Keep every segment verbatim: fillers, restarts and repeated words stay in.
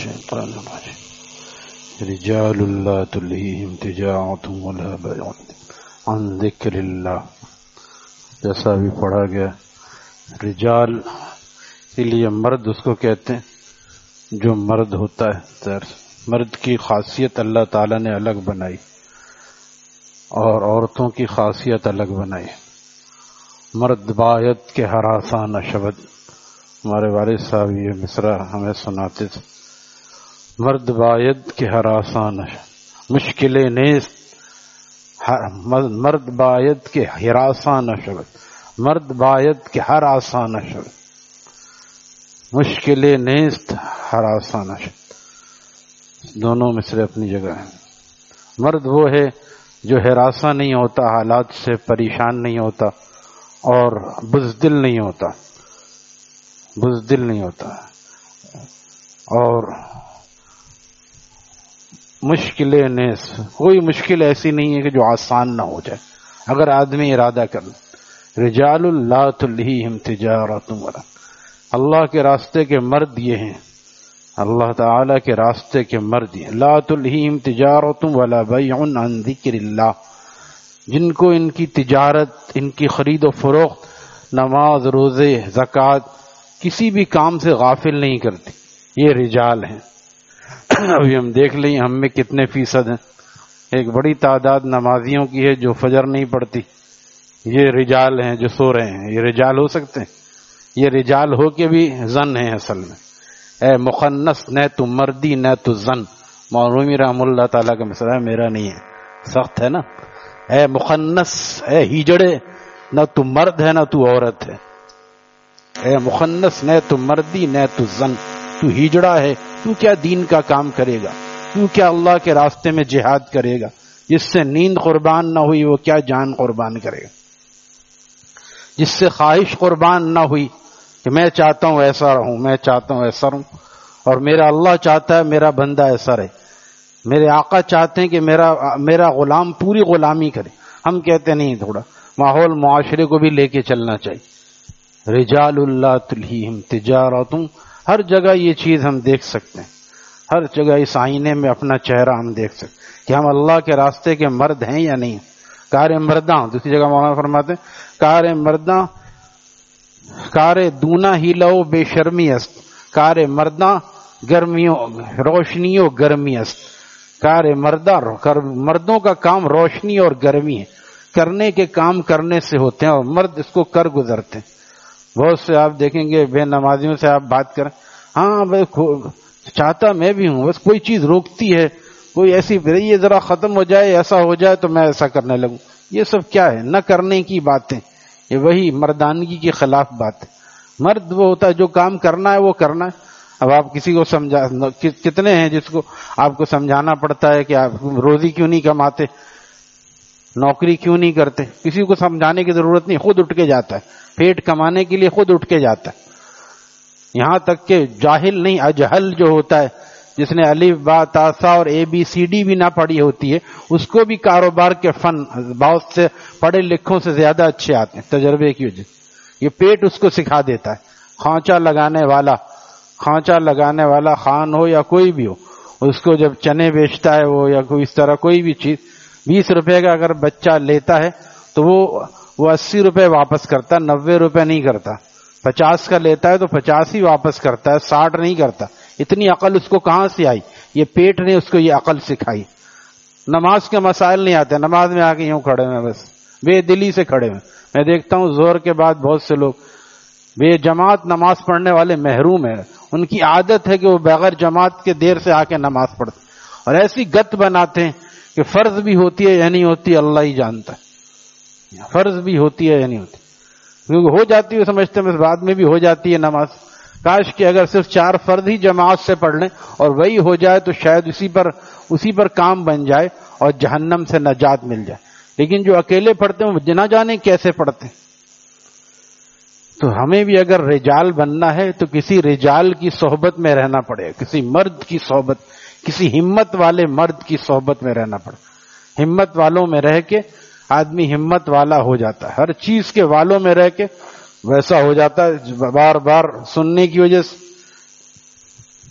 الشيطان الرجيم رجال لا تلهيهم تجارة ولا بيع عن ذکر اللہ. جیسا بھی پڑھا گیا رجال کے لیے مرد اس کو کہتے ہیں جو مرد ہوتا ہے. مرد کی خاصیت اللہ تعالیٰ نے الگ بنائی اور عورتوں کی خاصیت الگ بنائی. مرد باید کے ہراسان شبد، ہمارے والد صاحب یہ مصرع ہمیں سناتے تھے. مرد باید کے ہراسان مشکلیں نیست، مرد باید کے ہراسان شبد، مرد باید کے ہر آسان شبد، مشکلیں نیست ہر آسان شبد. دونوں مصرع اپنی جگہ ہیں. مرد وہ ہے جو ہراساں نہیں ہوتا، حالات سے پریشان نہیں ہوتا اور بزدل نہیں ہوتا، بزدل نہیں ہوتا اور مشکلیں نیس، کوئی مشکل ایسی نہیں ہے کہ جو آسان نہ ہو جائے اگر آدمی ارادہ کر لے. رجال لا تلہیہم تجارۃ ولا، اللہ کے راستے کے مرد یہ ہیں، اللہ تعالی کے راستے کے مرد یہ لا تلہیہم تجارۃ ولا بیع عن ذکر اللہ، جن کو ان کی تجارت، ان کی خرید و فروخت، نماز، روزے، زکوٰۃ کسی بھی کام سے غافل نہیں کرتی. یہ رجال ہیں. ابھی ہم دیکھ لیں ہم میں کتنے فیصد ہیں. ایک بڑی تعداد نمازیوں کی ہے جو فجر نہیں پڑتی. یہ رجال ہیں جو سو رہے ہیں. یہ رجال ہو سکتے ہیں؟ یہ رجال ہو کے بھی زن ہیں اصل میں. اے مخنث، نہ تو مردی نہ تو زن. مورومی رحم اللہ تعالیٰ کا مسئلہ ہے، میرا نہیں ہے، سخت ہے نا. اے مخنث، اے ہیجڑے، نہ تو مرد ہے نہ تو عورت ہے. اے مخنث، نہ تو مردی نہ تو زن، تو ہیجڑا ہے، تو کیا دین کا کام کرے گا، تو کیا اللہ کے راستے میں جہاد کرے گا. جس سے نیند قربان نہ ہوئی وہ کیا جان قربان کرے گا. جس سے خواہش قربان نہ ہوئی کہ میں چاہتا ہوں ایسا رہوں، میں چاہتا ہوں ایسا رہوں، اور میرا اللہ چاہتا ہے میرا بندہ ایسا رہے. میرے آقا چاہتے ہیں کہ میرا میرا غلام پوری غلامی کرے. ہم کہتے نہیں، تھوڑا ماحول معاشرے کو بھی لے کے چلنا چاہیے. رجال اللہ تلہیہم تجارۃ، ہر جگہ یہ چیز ہم دیکھ سکتے ہیں. ہر جگہ اس آئینے میں اپنا چہرہ ہم دیکھ سکتے ہیں کہ ہم اللہ کے راستے کے مرد ہیں یا نہیں. کار مرداں، دوسری جگہ مولانا فرماتے ہیں کار مرداں کار دونا ہی لو بے شرمی است، کار مرداں گرمیوں روشنی و گرمی است. کار مردہ، مردوں کا کام روشنی اور گرمی ہے، کرنے کے کام کرنے سے ہوتے ہیں اور مرد اس کو کر گزرتے ہیں. بہت سے آپ دیکھیں گے بے نمازیوں سے آپ بات کریں، ہاں بھائی چاہتا میں بھی ہوں، بس کوئی چیز روکتی ہے، کوئی ایسی یہ ذرا ختم ہو جائے، ایسا ہو جائے تو میں ایسا کرنے لگوں. یہ سب کیا ہے؟ نہ کرنے کی باتیں. یہ وہی مردانگی کے خلاف بات ہے. مرد وہ ہوتا ہے جو کام کرنا ہے وہ کرنا ہے. اب آپ کسی کو سمجھا، کتنے ہیں جس کو آپ کو سمجھانا پڑتا ہے کہ آپ روزی کیوں نہیں کماتے، نوکری کیوں نہیں کرتے. کسی کو سمجھانے کی ضرورت نہیں، خود اٹھ کے جاتا ہے. پیٹ کمانے کے لیے خود اٹھ کے جاتا ہے. یہاں تک کہ جاہل نہیں، اجہل جو ہوتا ہے، جس نے الف با تا سا اور اے بی سی ڈی بھی نہ پڑھی ہوتی ہے، اس کو بھی کاروبار کے فن بہت سے پڑھے لکھوں سے زیادہ اچھے آتے ہیں تجربے کی وجہ سے. یہ پیٹ اس کو سکھا دیتا ہے. کھانچا لگانے والا کھانچا لگانے والا خان ہو یا کوئی بھی ہو، اس کو جب چنے بیچتا ہے وہ یا کوئی اس طرح کوئی بھی چیز، بیس روپے کا اگر بچہ لیتا ہے تو وہ وہ اسی روپے واپس کرتا، نوے روپے نہیں کرتا. پچاس کا لیتا ہے تو پچاس ہی واپس کرتا ہے، ساٹھ نہیں کرتا. اتنی عقل اس کو کہاں سے آئی؟ یہ پیٹ نے اس کو یہ عقل سکھائی. نماز کے مسائل نہیں آتے، نماز میں آ کے یوں کھڑے ہوئے، بس بے دلی سے کھڑے ہوئے. میں دیکھتا ہوں زور کے بعد بہت سے لوگ بے جماعت نماز پڑھنے والے محروم ہیں. ان کی عادت ہے کہ وہ بغیر جماعت کے دیر سے آ کے نماز پڑھتے اور ایسی گت بناتے ہیں کہ فرض بھی ہوتی ہے یا نہیں ہوتی اللہ ہی جانتا ہے. فرض بھی ہوتی ہے یا نہیں ہوتی، کیونکہ ہو جاتی ہے سمجھتے ہیں بس بعد میں بھی ہو جاتی ہے نماز. کاش کہ اگر صرف چار فرض ہی جماعت سے پڑھ لیں اور وہی ہو جائے تو شاید اسی پر اسی پر کام بن جائے اور جہنم سے نجات مل جائے. لیکن جو اکیلے پڑھتے ہیں وہ نہ جانے کیسے پڑھتے ہیں. تو ہمیں بھی اگر رجال بننا ہے تو کسی رجال کی صحبت میں رہنا پڑے، کسی مرد کی صحبت، کسی ہمت والے مرد کی صحبت میں رہنا پڑے. ہمت والوں میں رہ کے آدمی ہمت والا ہو جاتا ہے. ہر چیز کے والوں میں رہ کے ویسا ہو جاتا ہے. بار بار سننے کی وجہ سے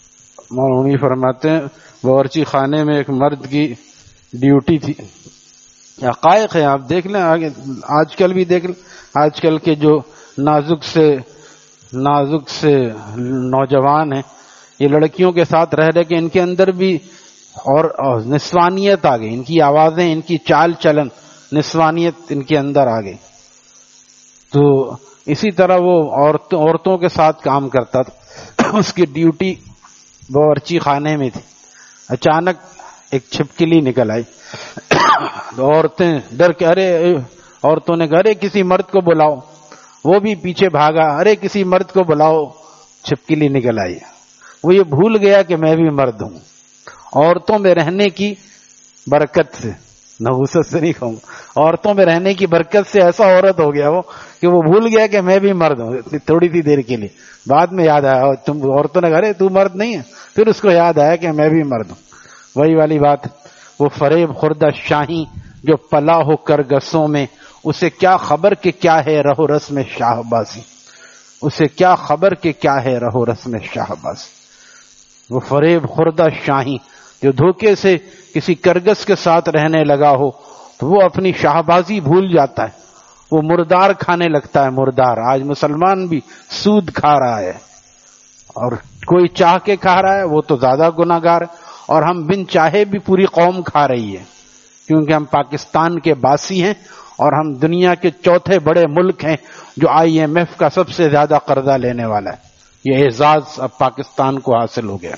مولوی فرماتے ہیں باورچی خانے میں ایک مرد کی ڈیوٹی تھی. حقائق ہے، آپ دیکھ لیں آگے، آج کل بھی دیکھ لیں. آج کل کے جو نازک سے نازک سے نوجوان ہیں، یہ لڑکیوں کے ساتھ رہ رہے کہ ان کے اندر بھی اور نسوانیت آ گئی، ان کی آوازیں، ان کی چال چلن، نسوانیت ان کے اندر آ گئی. تو اسی طرح وہ عورتوں عورتوں کے ساتھ کام کرتا تھا. اس کی ڈیوٹی باورچی خانے میں تھی. اچانک ایک چھپکلی نکل آئی. عورتیں ڈر کے، ارے عورتوں نے کہا ارے کسی مرد کو بلاؤ. وہ بھی پیچھے بھاگا، ارے کسی مرد کو بلاؤ. چھپکلی نکل آئی. وہ یہ بھول گیا کہ میں بھی مرد ہوں. عورتوں میں رہنے کی برکت سے، نحوست سے نہیں کہوں، عورتوں میں رہنے کی برکت سے ایسا عورت ہو گیا وہ کہ وہ بھول گیا کہ میں بھی مرد ہوں تھوڑی سی دیر کے لیے. بعد میں یاد آیا، تم عورتوں نے کہا ارے تو مرد نہیں ہے، پھر اس کو یاد آیا کہ میں بھی مرد ہوں. وہی والی بات، وہ فریب خوردہ شاہی جو پلا ہو کرگسوں میں، اسے کیا خبر کہ کیا ہے رہو رسم شاہ بازی. اسے کیا خبر کہ کیا ہے رہو رسم شاہ بازی. وہ فریب خوردہ شاہی جو دھوکے سے کسی کرگس کے ساتھ رہنے لگا ہو تو وہ اپنی شاہبازی بھول جاتا ہے. وہ مردار کھانے لگتا ہے. مردار آج مسلمان بھی سود کھا رہا ہے، اور کوئی چاہ کے کھا رہا ہے وہ تو زیادہ گناہ گار ہے، اور ہم بن چاہے بھی پوری قوم کھا رہی ہے، کیونکہ ہم پاکستان کے باسی ہیں اور ہم دنیا کے چوتھے بڑے ملک ہیں جو آئی ایم ایف کا سب سے زیادہ قرضہ لینے والا ہے. یہ اعزاز اب پاکستان کو حاصل ہو گیا.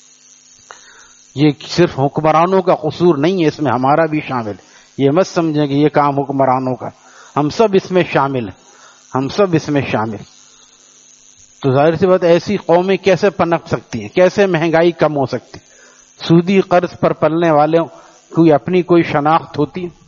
یہ صرف حکمرانوں کا قصور نہیں ہے، اس میں ہمارا بھی شامل. یہ مت سمجھیں کہ یہ کام حکمرانوں کا، ہم سب اس میں شامل ہیں، ہم سب اس میں شامل. تو ظاہر سی بات، ایسی قومیں کیسے پنپ سکتی ہیں، کیسے مہنگائی کم ہو سکتی؟ سودی قرض پر پلنے والوں کوئی اپنی کوئی شناخت ہوتی ہے.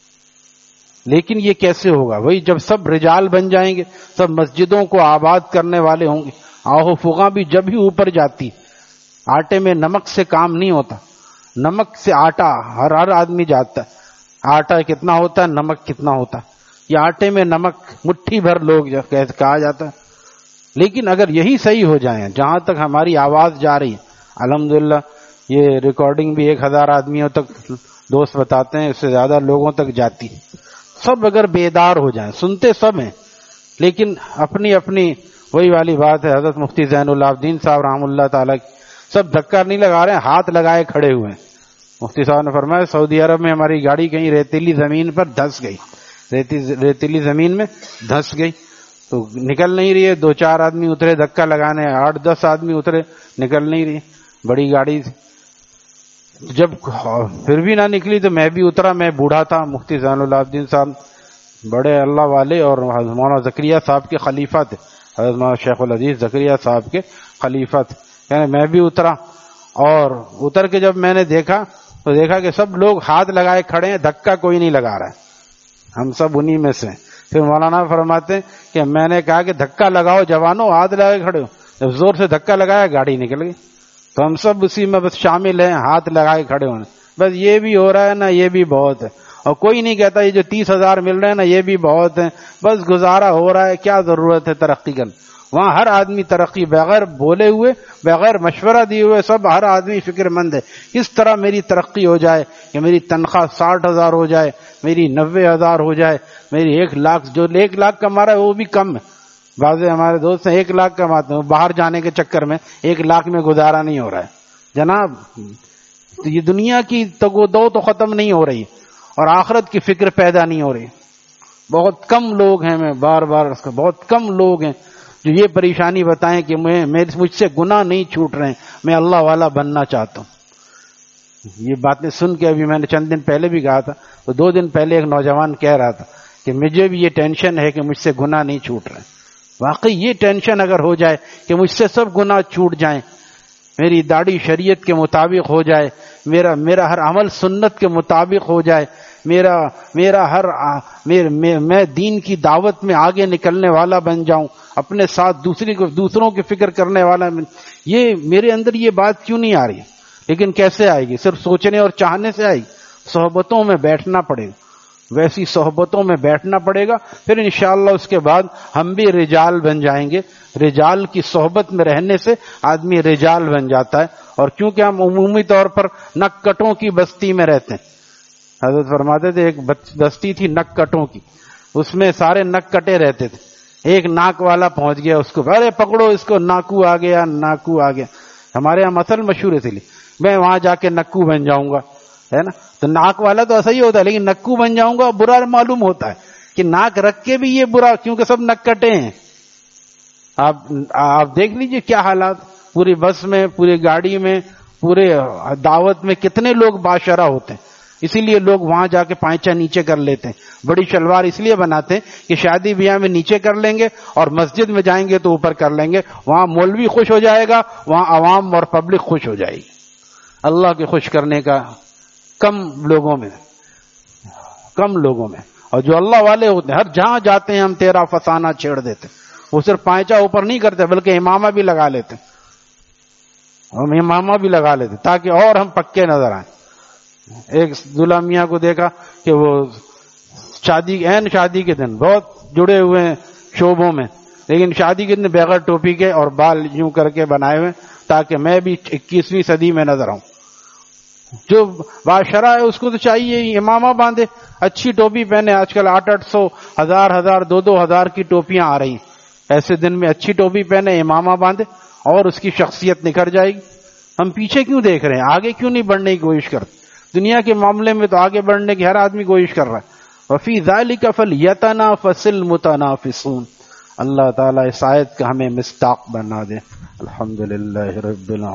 لیکن یہ کیسے ہوگا؟ وہی جب سب رجال بن جائیں گے، سب مسجدوں کو آباد کرنے والے ہوں گے. آہو فغاں بھی جب ہی اوپر جاتی، آٹے میں نمک سے کام نہیں ہوتا. نمک سے آٹا ہر ہر آدمی جانتا ہے، آٹا کتنا ہوتا ہے، نمک کتنا ہوتا ہے. یہ آٹے میں نمک مٹھی بھر لوگ کہا جاتا ہے. لیکن اگر یہی صحیح ہو جائیں، جہاں تک ہماری آواز جا رہی ہے، الحمدللہ یہ ریکارڈنگ بھی ایک ہزار آدمیوں تک دوست بتاتے ہیں، اس سے زیادہ لوگوں تک جاتی. سب اگر بیدار ہو جائیں، سنتے سب ہیں لیکن اپنی اپنی، وہی والی بات ہے. حضرت مفتی زین العابدین صاحب رحم اللہ تعالیٰ کی، سب دھکا نہیں لگا رہے ہیں، ہاتھ لگائے کھڑے ہوئے ہیں. مفتی صاحب نے فرمایا سعودی عرب میں ہماری گاڑی کہیں ریتیلی زمین پر دھس گئی، ریتیلی زمین میں دھس گئی تو نکل نہیں رہی ہے. دو چار آدمی اترے دھکا لگانے، آٹھ دس آدمی اترے، نکل نہیں رہی، بڑی گاڑی تھی. جب پھر بھی نہ نکلی تو میں بھی اترا. میں بوڑھا تھا، مفتی زین العابدین صاحب بڑے اللہ والے اور مولانا زکریا صاحب کے خلیفہ تھے، حضرت مولانا شیخ العزیز زکریا صاحب کے خلیفہ تھے. یعنی میں بھی اترا، اور اتر کے جب میں نے دیکھا تو دیکھا کہ سب لوگ ہاتھ لگائے کھڑے ہیں، دھکا کوئی نہیں لگا رہا ہے. ہم سب انہی میں سے. پھر مولانا فرماتے ہیں کہ میں نے کہا کہ دھکا لگاؤ جوانوں، ہاتھ لگائے کھڑے ہو. جب زور سے دھکا لگایا گاڑی نکل گئی. تو ہم سب اسی میں بس شامل ہیں، ہاتھ لگائے کھڑے ہونے. بس یہ بھی ہو رہا ہے نا، یہ بھی بہت ہے. اور کوئی نہیں کہتا یہ جو تیس ہزار مل رہے ہیں نا یہ بھی بہت ہیں، بس گزارا ہو رہا ہے، کیا ضرورت ہے ترقی کرنے. وہاں ہر آدمی ترقی، بغیر بولے ہوئے، بغیر مشورہ دیے ہوئے، سب ہر آدمی فکر مند ہے کس طرح میری ترقی ہو جائے، کہ میری تنخواہ ساٹھ ہزار ہو جائے، میری نوے ہزار ہو جائے، میری ایک لاکھ، جو ایک لاکھ کما رہا ہے وہ بھی کم ہے. بعض ہمارے دوست ہیں ایک لاکھ کماتے ہیں، باہر جانے کے چکر میں ایک لاکھ میں گزارا نہیں ہو رہا ہے. جناب یہ دنیا کی تگو دو تو ختم نہیں ہو رہی اور آخرت کی فکر پیدا نہیں ہو رہی. بہت کم لوگ ہیں، میں بار بار اس کا، بہت کم لوگ ہیں جو یہ پریشانی بتائیں کہ میں مجھ سے گناہ نہیں چھوٹ رہے ہیں، میں اللہ والا بننا چاہتا ہوں. یہ باتیں سن کے ابھی میں نے چند دن پہلے بھی کہا تھا، تو دو دن پہلے ایک نوجوان کہہ رہا تھا کہ مجھے بھی یہ ٹینشن ہے کہ مجھ سے گناہ نہیں چھوٹ رہے. واقعی یہ ٹینشن اگر ہو جائے کہ مجھ سے سب گناہ چھوٹ جائیں، میری داڑھی شریعت کے مطابق ہو جائے، میرا میرا ہر عمل سنت کے مطابق ہو جائے، میرا میرا ہر میں دین کی دعوت میں آگے نکلنے والا بن جاؤں، اپنے ساتھ دوسری کو دوسروں کی فکر کرنے والا. یہ میرے اندر یہ بات کیوں نہیں آ رہی؟ لیکن کیسے آئے گی؟ صرف سوچنے اور چاہنے سے آئے گی. صحبتوں میں بیٹھنا پڑے گا، ویسی صحبتوں میں بیٹھنا پڑے گا، پھر انشاءاللہ اس کے بعد ہم بھی رجال بن جائیں گے۔ رجال کی صحبت میں رہنے سے آدمی رجال بن جاتا ہے، اور کیونکہ ہم عمومی طور پر نک کٹوں کی بستی میں رہتے ہیں، حضرت فرماتے تھے ایک بستی تھی نک کٹوں کی، اس میں سارے نک کٹے رہتے تھے، ایک ناک والا پہنچ گیا، اس کو ارے پکڑو اس کو، ناکو آ گیا ناکو آ گیا۔ ہمارے یہاں مثل مشہور ہے، لیے میں وہاں جا کے نکو بن جاؤں گا، ہے نا؟ تو ناک والا تو ایسا ہی ہوتا ہے، لیکن نکو بن جاؤں گا برا معلوم ہوتا ہے کہ ناک رکھ کے بھی یہ برا، کیونکہ سب نک کٹے ہیں۔ آپ آپ دیکھ لیجئے کیا حالات، پوری بس میں، پوری گاڑی میں، پورے دعوت میں کتنے لوگ باشرہ ہوتے ہیں، اسی لیے لوگ وہاں جا کے پائچہ نیچے کر لیتے ہیں، بڑی شلوار اس لیے بناتے ہیں کہ شادی بیاہ میں نیچے کر لیں گے اور مسجد میں جائیں گے تو اوپر کر لیں گے، وہاں مولوی خوش ہو جائے گا، وہاں عوام اور پبلک خوش ہو جائے گی۔ اللہ کے خوش کرنے کا کم لوگوں میں کم لوگوں میں اور جو اللہ والے ہوتے ہیں، ہر جہاں جاتے ہیں ہم تیرا فسانہ چھیڑ دیتے، وہ صرف پائچہ اوپر نہیں کرتے بلکہ امامہ بھی لگا لیتے، ہم امامہ بھی لگا لیتے تاکہ اور ہم پکے نظر آئیں۔ ایک دلہا میاں کو دیکھا کہ وہ شادی عین شادی کے دن بہت جڑے ہوئے ہیں شعبوں میں، لیکن شادی کے دن بغیر ٹوپی کے اور بال یوں کر کے بنائے ہوئے تاکہ میں بھی اکیسویں صدی میں نظر آؤں۔ جو باشرہ ہے اس کو تو چاہیے امامہ باندھے، اچھی ٹوپی پہنے، آج کل آٹھ آٹھ سو ہزار ہزار دو دو ہزار کی ٹوپیاں آ رہی ہیں، ایسے دن میں اچھی ٹوپی پہنے، امامہ باندھے، اور اس کی شخصیت نکھر جائے گی۔ ہم پیچھے کیوں دیکھ رہے ہیں؟ آگے کیوں نہیں بڑھنے کی کوشش کرتے؟ دنیا کے معاملے میں تو آگے بڑھنے کی ہر آدمی کوشش کر رہا ہے۔ وفی ذالک فلیتنافس المتنافسون۔ اللہ تعالیٰ اس آیت کا ہمیں مصداق بنا دے۔ الحمدللہ رب العالمین۔